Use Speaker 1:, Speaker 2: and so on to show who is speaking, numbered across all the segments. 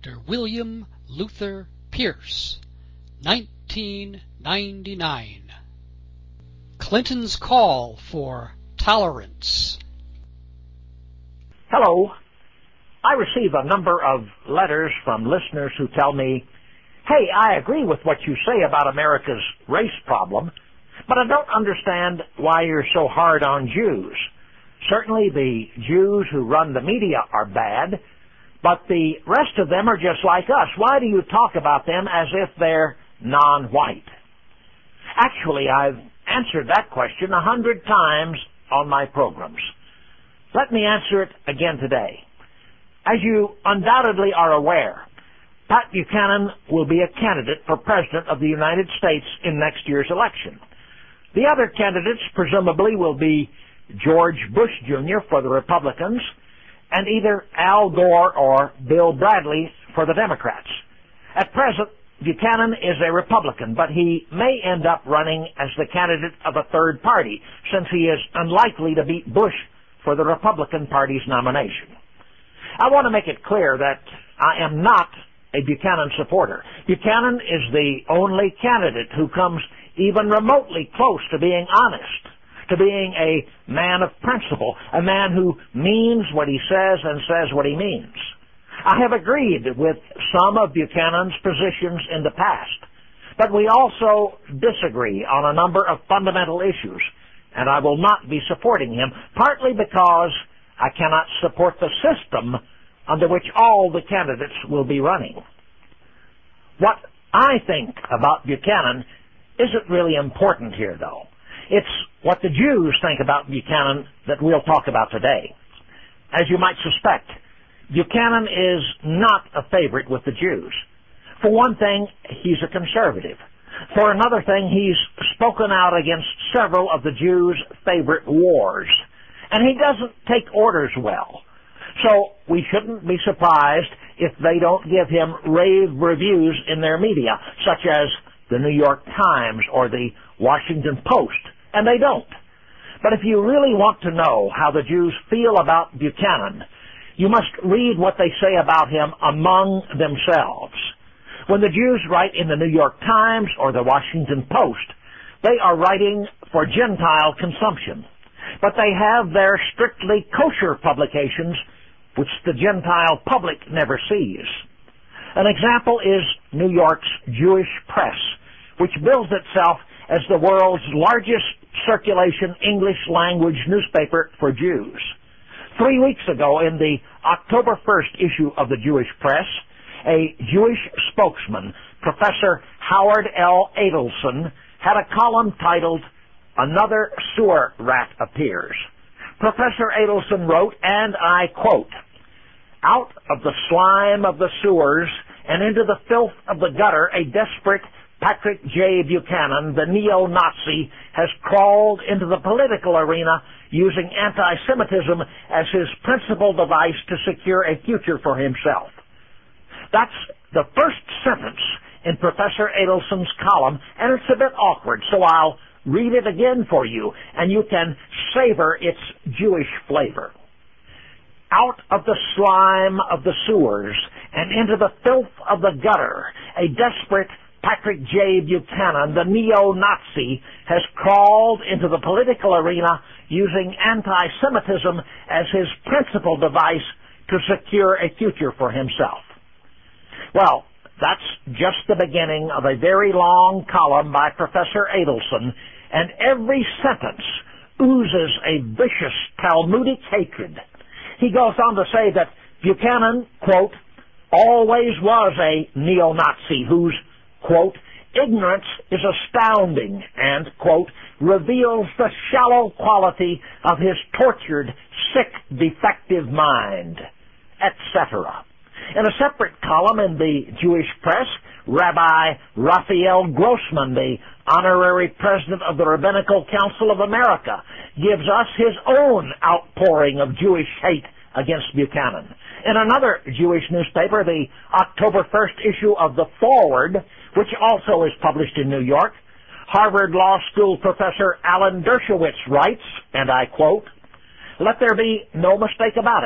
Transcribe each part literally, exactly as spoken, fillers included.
Speaker 1: Doctor William Luther Pierce, nineteen ninety-nine. Clinton's Call for Tolerance.
Speaker 2: Hello. I receive a number of letters from listeners who tell me, hey, I agree with what you say about America's race problem, but I don't understand why you're so hard on Jews. Certainly the Jews who run the media are bad, but the rest of them are just like us. Why do you talk about them as if they're non-white? Actually, I've answered that question a hundred times on my programs. Let me answer it again today. As you undoubtedly are aware, Pat Buchanan will be a candidate for President of the United States in next year's election. The other candidates presumably will be George Bush Junior for the Republicans and either Al Gore or Bill Bradley for the Democrats. At present, Buchanan is a Republican, but he may end up running as the candidate of a third party, since he is unlikely to beat Bush for the Republican Party's nomination. I want to make it clear that I am not a Buchanan supporter. Buchanan is the only candidate who comes even remotely close to being honest, to being a man of principle, a man who means what he says and says what he means. I have agreed with some of Buchanan's positions in the past, but we also disagree on a number of fundamental issues, and I will not be supporting him, partly because I cannot support the system under which all the candidates will be running. What I think about Buchanan isn't really important here, though. It's what the Jews think about Buchanan that we'll talk about today. As you might suspect, Buchanan is not a favorite with the Jews. For one thing, he's a conservative. For another thing, he's spoken out against several of the Jews' favorite wars. And he doesn't take orders well. So we shouldn't be surprised if they don't give him rave reviews in their media, such as the New York Times or the Washington Post. And they don't. But if you really want to know how the Jews feel about Buchanan, you must read what they say about him among themselves. When the Jews write in the New York Times or the Washington Post, they are writing for Gentile consumption. But they have their strictly kosher publications, which the Gentile public never sees. An example is New York's Jewish Press, which bills itself as the world's largest circulation English-language newspaper for Jews. Three weeks ago, in the October first issue of the Jewish Press, a Jewish spokesman, Professor Howard L. Adelson, had a column titled, "Another Sewer Rat Appears." Professor Adelson wrote, and I quote, "Out of the slime of the sewers and into the filth of the gutter, a desperate Patrick J. Buchanan, the neo-Nazi, has crawled into the political arena using anti-Semitism as his principal device to secure a future for himself." That's the first sentence in Professor Adelson's column, and it's a bit awkward, so I'll read it again for you, and you can savor its Jewish flavor. "Out of the slime of the sewers and into the filth of the gutter, a desperate Patrick J. Buchanan, the neo-Nazi, has crawled into the political arena using anti-Semitism as his principal device to secure a future for himself." Well, that's just the beginning of a very long column by Professor Adelson, and every sentence oozes a vicious Talmudic hatred. He goes on to say that Buchanan, quote, "always was a neo-Nazi whose, quote, ignorance is astounding," and, quote, "reveals the shallow quality of his tortured, sick, defective mind," et cetera. In a separate column in the Jewish Press, Rabbi Raphael Grossman, the honorary president of the Rabbinical Council of America, gives us his own outpouring of Jewish hate against Buchanan. In another Jewish newspaper, the October first issue of The Forward, which also is published in New York, Harvard Law School professor Alan Dershowitz writes, and I quote, "Let there be no mistake about it.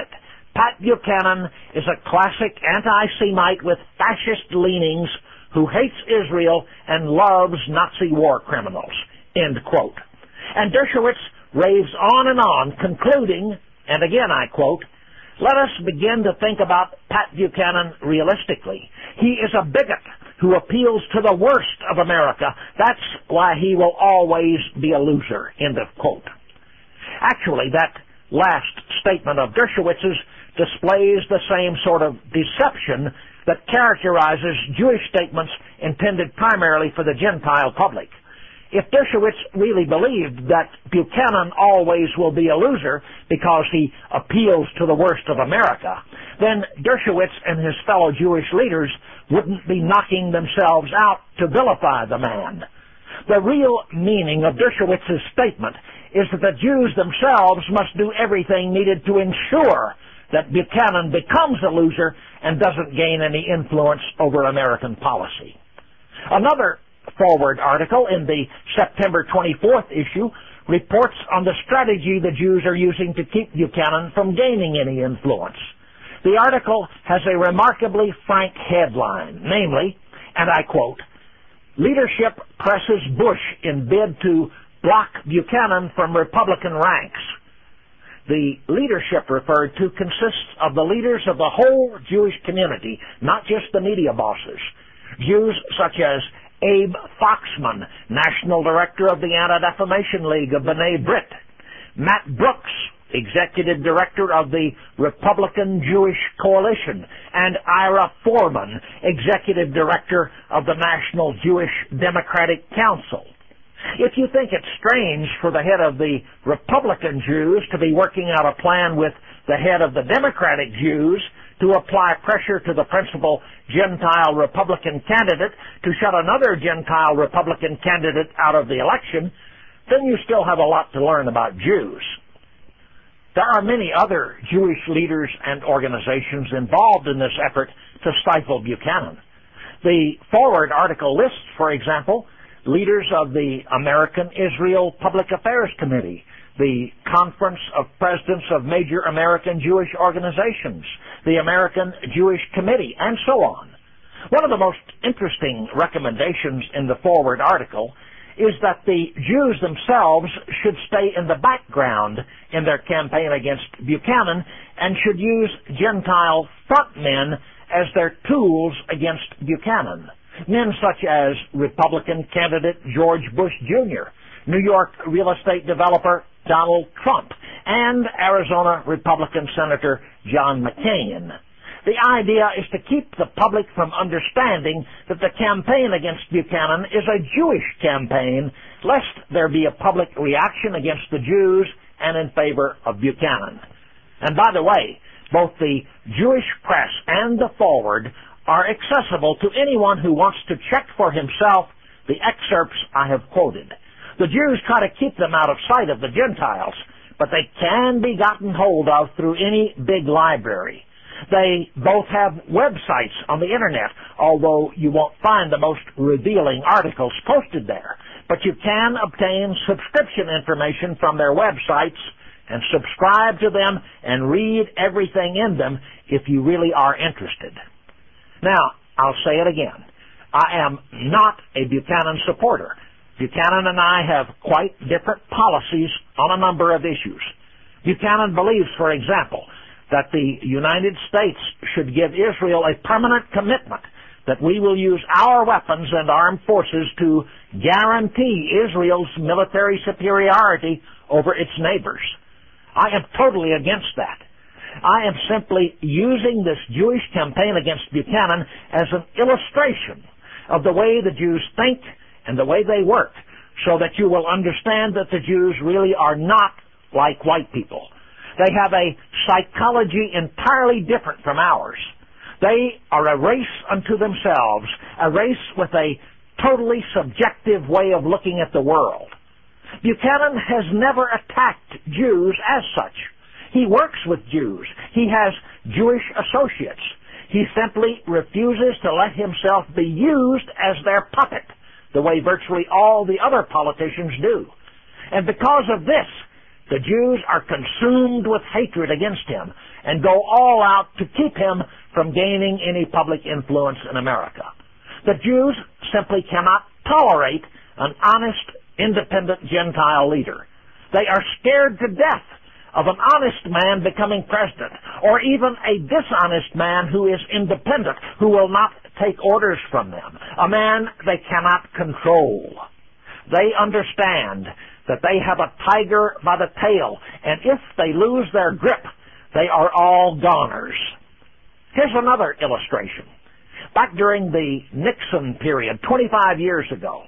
Speaker 2: Pat Buchanan is a classic anti-Semite with fascist leanings who hates Israel and loves Nazi war criminals. End quote. And Dershowitz raves on and on, concluding, and again I quote, "Let us begin to think about Pat Buchanan realistically. He is a bigot who appeals to the worst of America. That's why he will always be a loser." End of quote. Actually, that last statement of Dershowitz's displays the same sort of deception that characterizes Jewish statements intended primarily for the Gentile public. If Dershowitz really believed that Buchanan always will be a loser because he appeals to the worst of America, then Dershowitz and his fellow Jewish leaders wouldn't be knocking themselves out to vilify the man. The real meaning of Dershowitz's statement is that the Jews themselves must do everything needed to ensure that Buchanan becomes a loser and doesn't gain any influence over American policy. Another forward article in the September twenty-fourth issue reports on the strategy the Jews are using to keep Buchanan from gaining any influence. The article has a remarkably frank headline, namely, and I quote, "Leadership presses Bush in bid to block Buchanan from Republican ranks." The leadership referred to consists of the leaders of the whole Jewish community, not just the media bosses. Jews such as Abe Foxman, National Director of the Anti-Defamation League of B'nai B'rith, Matt Brooks, Executive Director of the Republican Jewish Coalition, and Ira Foreman, Executive Director of the National Jewish Democratic Council. If you think it's strange for the head of the Republican Jews to be working out a plan with the head of the Democratic Jews to apply pressure to the principal Gentile Republican candidate to shut another Gentile Republican candidate out of the election, then you still have a lot to learn about Jews. There are many other Jewish leaders and organizations involved in this effort to stifle Buchanan. The forward article lists, for example, leaders of the American Israel Public Affairs Committee, the Conference of Presidents of Major American Jewish Organizations, the American Jewish Committee, and so on. One of the most interesting recommendations in the forward article is that the Jews themselves should stay in the background in their campaign against Buchanan and should use Gentile frontmen as their tools against Buchanan. Men such as Republican candidate George Bush Junior, New York real estate developer Donald Trump, and Arizona Republican Senator John McCain. The idea is to keep the public from understanding that the campaign against Buchanan is a Jewish campaign, lest there be a public reaction against the Jews and in favor of Buchanan. And by the way, both the Jewish press and the forward are accessible to anyone who wants to check for himself the excerpts I have quoted. The Jews try to keep them out of sight of the Gentiles, but they can be gotten hold of through any big library. They both have websites on the Internet, although you won't find the most revealing articles posted there. But you can obtain subscription information from their websites and subscribe to them and read everything in them if you really are interested. Now, I'll say it again. I am not a Buchanan supporter. Buchanan and I have quite different policies on a number of issues. Buchanan believes, for example, that the United States should give Israel a permanent commitment that we will use our weapons and armed forces to guarantee Israel's military superiority over its neighbors. I am totally against that. I am simply using this Jewish campaign against Buchanan as an illustration of the way the Jews think and the way they work, so that you will understand that the Jews really are not like white people. They have a psychology entirely different from ours. They are a race unto themselves, a race with a totally subjective way of looking at the world. Buchanan has never attacked Jews as such. He works with Jews. He has Jewish associates. He simply refuses to let himself be used as their puppet, the way virtually all the other politicians do. And because of this, the Jews are consumed with hatred against him, and go all out to keep him from gaining any public influence in America. The Jews simply cannot tolerate an honest, independent Gentile leader. They are scared to death of an honest man becoming president, or even a dishonest man who is independent, who will not take orders from them, a man they cannot control. They understand that they have a tiger by the tail, and if they lose their grip, they are all goners. Here's another illustration. Back during the Nixon period, twenty-five years ago,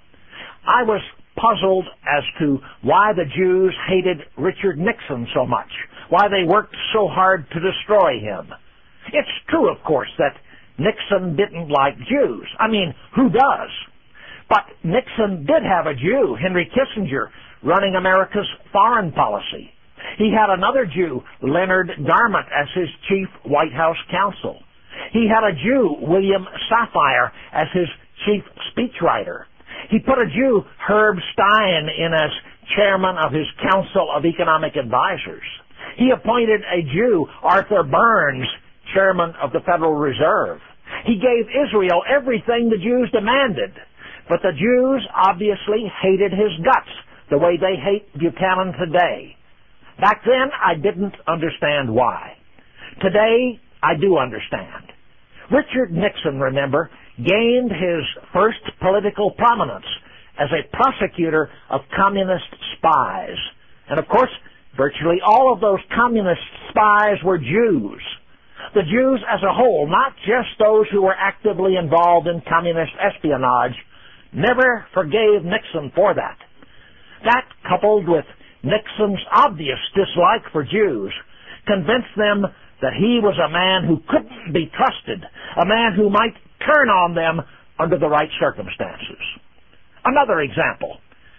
Speaker 2: I was puzzled as to why the Jews hated Richard Nixon so much, why they worked so hard to destroy him. It's true, of course, that Nixon didn't like Jews. I mean, who does? But Nixon did have a Jew, Henry Kissinger, running America's foreign policy. He had another Jew, Leonard Garment, as his chief White House counsel. He had a Jew, William Safire, as his chief speechwriter. He put a Jew, Herb Stein, in as chairman of his Council of Economic Advisors. He appointed a Jew, Arthur Burns, chairman of the Federal Reserve. He gave Israel everything the Jews demanded. But the Jews obviously hated his guts, the way they hate Buchanan today. Back then, I didn't understand why. Today, I do understand. Richard Nixon, remember, gained his first political prominence as a prosecutor of communist spies. And of course, virtually all of those communist spies were Jews. The Jews as a whole, not just those who were actively involved in communist espionage, never forgave Nixon for that. That, coupled with Nixon's obvious dislike for Jews, convinced them that he was a man who couldn't be trusted, a man who might turn on them under the right circumstances. Another example.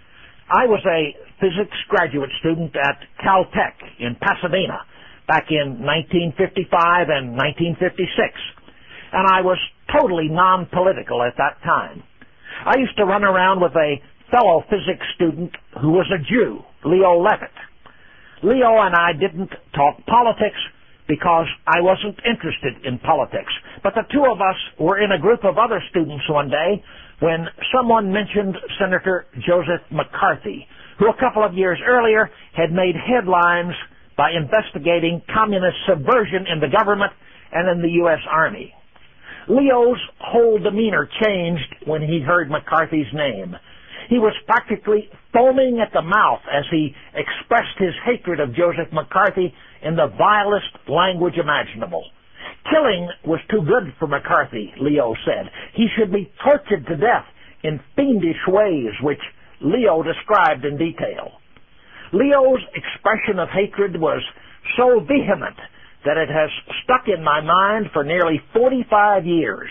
Speaker 2: I was a physics graduate student at Caltech in Pasadena back in nineteen fifty-five and nineteen fifty-six, and I was totally non-political at that time. I used to run around with a fellow physics student who was a Jew, Leo Levitt. Leo and I didn't talk politics because I wasn't interested in politics. But the two of us were in a group of other students one day when someone mentioned Senator Joseph McCarthy, who a couple of years earlier had made headlines by investigating communist subversion in the government and in the U S Army. Leo's whole demeanor changed when he heard McCarthy's name. He was practically foaming at the mouth as he expressed his hatred of Joseph McCarthy in the vilest language imaginable. Killing was too good for McCarthy, Leo said. He should be tortured to death in fiendish ways, which Leo described in detail. Leo's expression of hatred was so vehement that it has stuck in my mind for nearly forty-five years.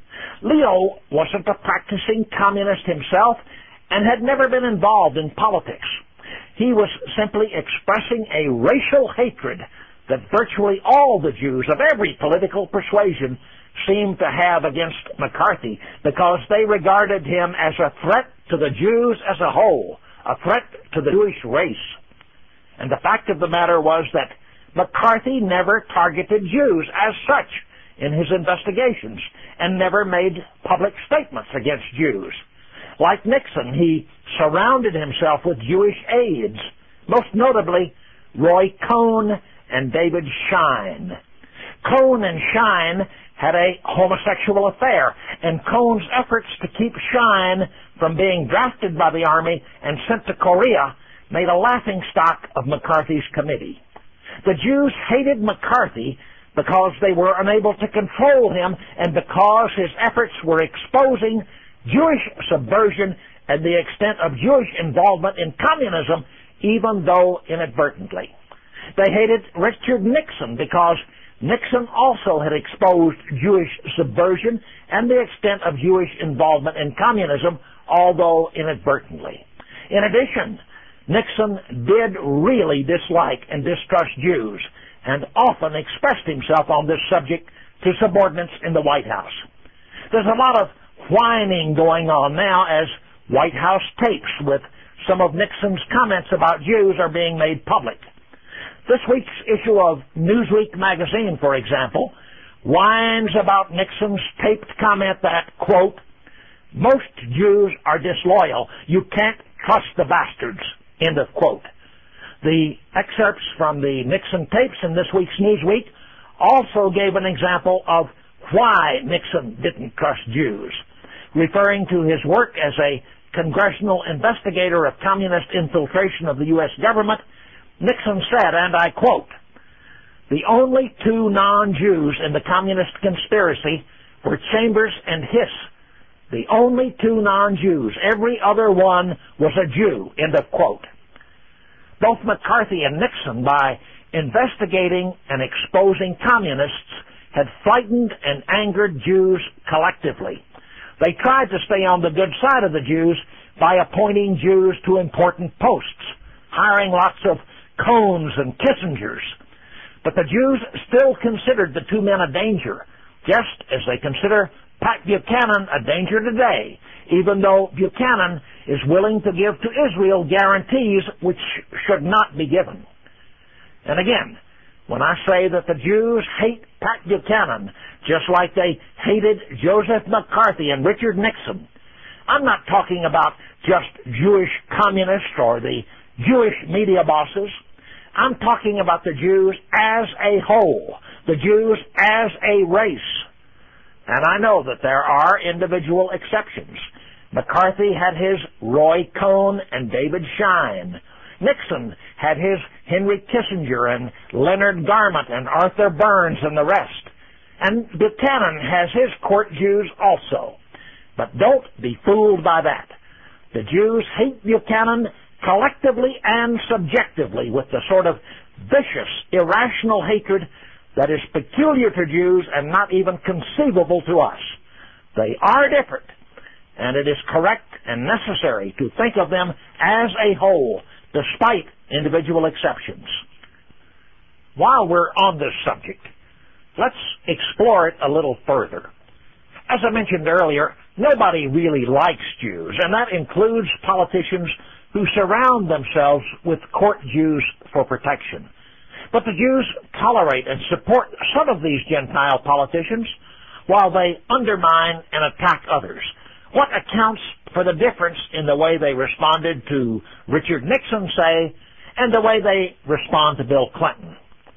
Speaker 2: Leo wasn't a practicing communist himself and had never been involved in politics. He was simply expressing a racial hatred that virtually all the Jews of every political persuasion seemed to have against McCarthy because they regarded him as a threat to the Jews as a whole, a threat to the Jewish race. And the fact of the matter was that McCarthy never targeted Jews as such in his investigations and never made public statements against Jews. Like Nixon, he surrounded himself with Jewish aides, most notably Roy Cohn and David Schein. Cohn and Schein had a homosexual affair, and Cohn's efforts to keep Schein from being drafted by the Army and sent to Korea made a laughingstock of McCarthy's committee. The Jews hated McCarthy because they were unable to control him and because his efforts were exposing Jewish subversion and the extent of Jewish involvement in communism, even though inadvertently. They hated Richard Nixon because Nixon also had exposed Jewish subversion and the extent of Jewish involvement in communism, although inadvertently. In addition, Nixon did really dislike and distrust Jews and often expressed himself on this subject to subordinates in the White House. There's a lot of whining going on now as White House tapes with some of Nixon's comments about Jews are being made public. This week's issue of Newsweek magazine, for example, whines about Nixon's taped comment that, quote, most Jews are disloyal. You can't trust the bastards, end of quote. The excerpts from the Nixon tapes in this week's Newsweek also gave an example of why Nixon didn't trust Jews. Referring to his work as a congressional investigator of communist infiltration of the U S government, Nixon said, and I quote, the only two non-Jews in the communist conspiracy were Chambers and Hiss. The only two non-Jews. Every other one was a Jew, end of quote. Both McCarthy and Nixon, by investigating and exposing communists, had frightened and angered Jews collectively. They tried to stay on the good side of the Jews by appointing Jews to important posts, hiring lots of Cohns and Kissingers. But the Jews still considered the two men a danger, just as they consider Pat Buchanan a danger today, even though Buchanan is willing to give to Israel guarantees which should not be given. And again, when I say that the Jews hate Pat Buchanan just like they hated Joseph McCarthy and Richard Nixon, I'm not talking about just Jewish communists or the Jewish media bosses. I'm talking about the Jews as a whole, the Jews as a race. And I know that there are individual exceptions. McCarthy had his Roy Cohn and David Schein. Nixon had his Henry Kissinger and Leonard Garment and Arthur Burns and the rest. And Buchanan has his court Jews also. But don't be fooled by that. The Jews hate Buchanan collectively and subjectively with the sort of vicious, irrational hatred that is peculiar to Jews and not even conceivable to us. They are different, and it is correct and necessary to think of them as a whole, despite individual exceptions. While we're on this subject, let's explore it a little further. As I mentioned earlier, nobody really likes Jews, and that includes politicians who surround themselves with court Jews for protection. But the Jews tolerate and support some of these Gentile politicians while they undermine and attack others. What accounts for the difference in the way they responded to Richard Nixon, say, and the way they respond to Bill Clinton?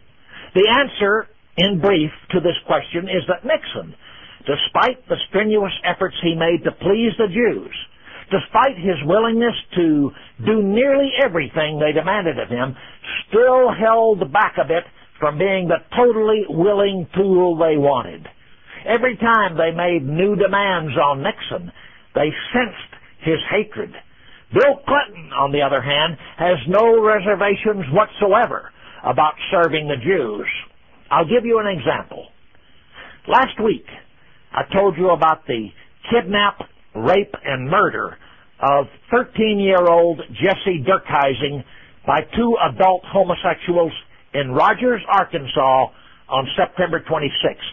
Speaker 2: The answer, in brief, to this question is that Nixon, despite the strenuous efforts he made to please the Jews, despite his willingness to do nearly everything they demanded of him, still held back a bit from being the totally willing tool they wanted. Every time they made new demands on Nixon, they sensed his hatred. Bill Clinton, on the other hand, has no reservations whatsoever about serving the Jews. I'll give you an example. Last week, I told you about the kidnap, rape, and murder of thirteen-year-old Jesse Durkheising by two adult homosexuals in Rogers, Arkansas on September twenty-sixth.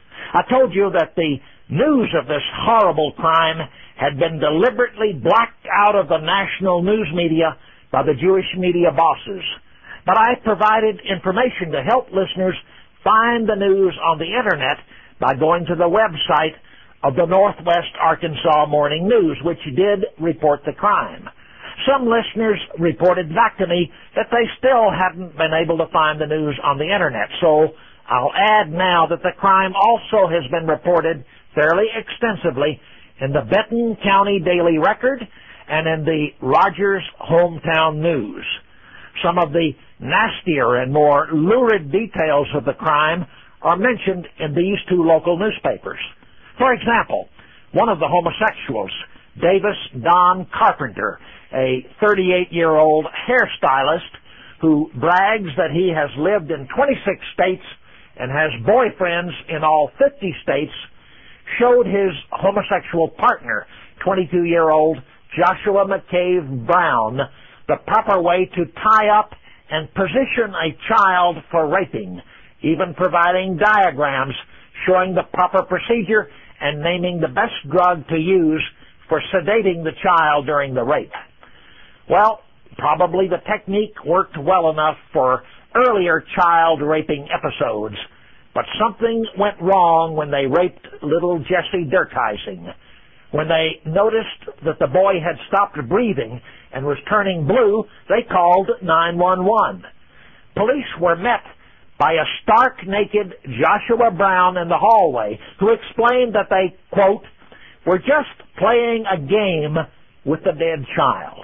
Speaker 2: I told you that the news of this horrible crime had been deliberately blacked out of the national news media by the Jewish media bosses. But I provided information to help listeners find the news on the Internet by going to the website of the Northwest Arkansas Morning News, which did report the crime. Some listeners reported back to me that they still hadn't been able to find the news on the Internet, so I'll add now that the crime also has been reported fairly extensively in the Benton County Daily Record and in the Rogers Hometown News. Some of the nastier and more lurid details of the crime are mentioned in these two local newspapers. For example, one of the homosexuals, Davis Don Carpenter, a thirty-eight-year-old hairstylist who brags that he has lived in twenty-six states and has boyfriends in all fifty states, showed his homosexual partner, twenty-two-year-old Joshua McCabe Brown, the proper way to tie up and position a child for raping, even providing diagrams showing the proper procedure and naming the best drug to use for sedating the child during the rape. Well, probably the technique worked well enough for earlier child-raping episodes, but something went wrong when they raped little Jesse Durkheising. When they noticed that the boy had stopped breathing and was turning blue, they called nine one one. Police were met by a stark-naked Joshua Brown in the hallway who explained that they, quote, were just playing a game with the dead child.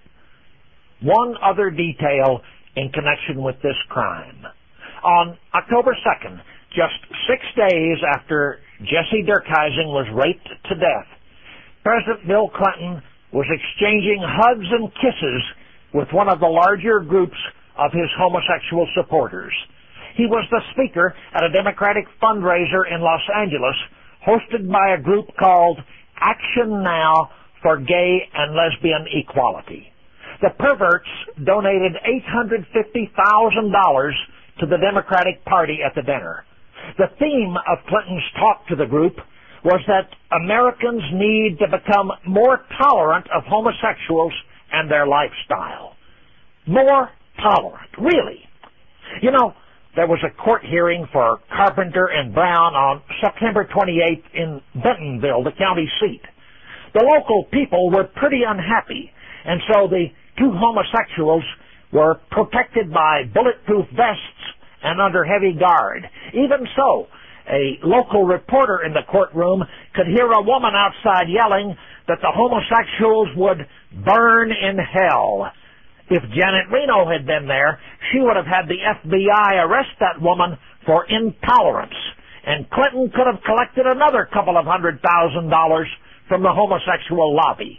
Speaker 2: One other detail in connection with this crime. On October second, just six days after Jesse Durkheising was raped to death, President Bill Clinton was exchanging hugs and kisses with one of the larger groups of his homosexual supporters. He was the speaker at a Democratic fundraiser in Los Angeles, hosted by a group called Action Now for Gay and Lesbian Equality. The perverts donated eight hundred fifty thousand dollars to the Democratic Party at the dinner. The theme of Clinton's talk to the group was that Americans need to become more tolerant of homosexuals and their lifestyle. More tolerant, really. You know, there was a court hearing for Carpenter and Brown on September twenty-eighth in Bentonville, the county seat. The local people were pretty unhappy, and so the two homosexuals were protected by bulletproof vests and under heavy guard. Even so, a local reporter in the courtroom could hear a woman outside yelling that the homosexuals would burn in hell. If Janet Reno had been there, she would have had the F B I arrest that woman for intolerance, and Clinton could have collected another couple of hundred thousand dollars from the homosexual lobby.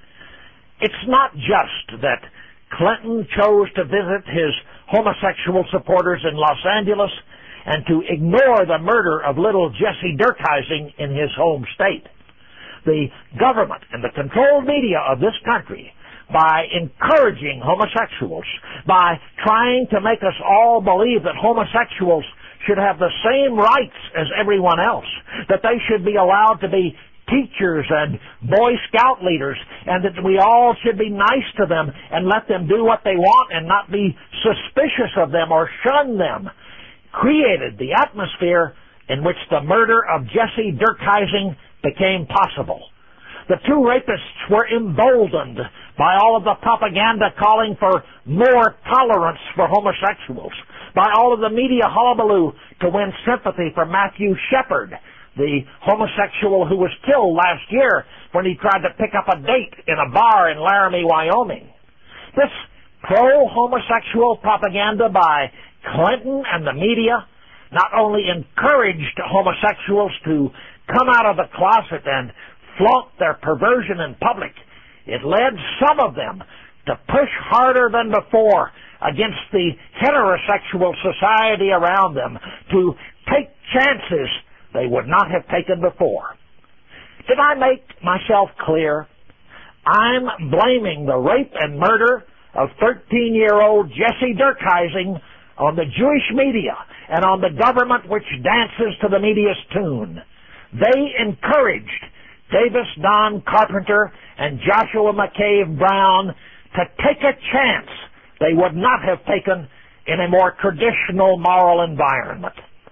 Speaker 2: It's not just that Clinton chose to visit his homosexual supporters in Los Angeles and to ignore the murder of little Jesse Durkheising in his home state. The government and the controlled media of this country, by encouraging homosexuals, by trying to make us all believe that homosexuals should have the same rights as everyone else, that they should be allowed to be teachers and Boy Scout leaders, and that we all should be nice to them and let them do what they want and not be suspicious of them or shun them, created the atmosphere in which the murder of Jesse Durkheising became possible. The two rapists were emboldened by all of the propaganda calling for more tolerance for homosexuals, by all of the media hullabaloo to win sympathy for Matthew Shepard, the homosexual who was killed last year when he tried to pick up a date in a bar in Laramie, Wyoming. This pro-homosexual propaganda by Clinton and the media not only encouraged homosexuals to come out of the closet and flaunt their perversion in public, it led some of them to push harder than before against the heterosexual society around them, to take chances they would not have taken before. Did I make myself clear? I'm blaming the rape and murder of thirteen-year-old Jesse Durkheising on the Jewish media and on the government which dances to the media's tune. They encouraged Davis Don Carpenter and Joshua McCabe Brown to take a chance they would not have taken in a more traditional moral environment.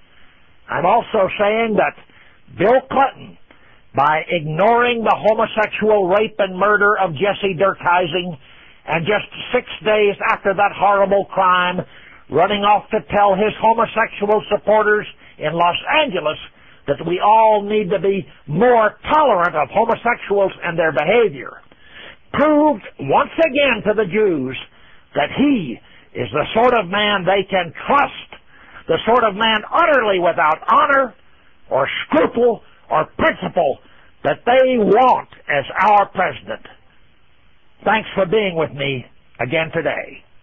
Speaker 2: I'm also saying that Bill Clinton, by ignoring the homosexual rape and murder of Jesse Durkheising, and just six days after that horrible crime, running off to tell his homosexual supporters in Los Angeles that we all need to be more tolerant of homosexuals and their behavior, proved once again to the Jews that he is the sort of man they can trust, the sort of man utterly without honor or scruple or principle that they want as our president. Thanks for being with me again today.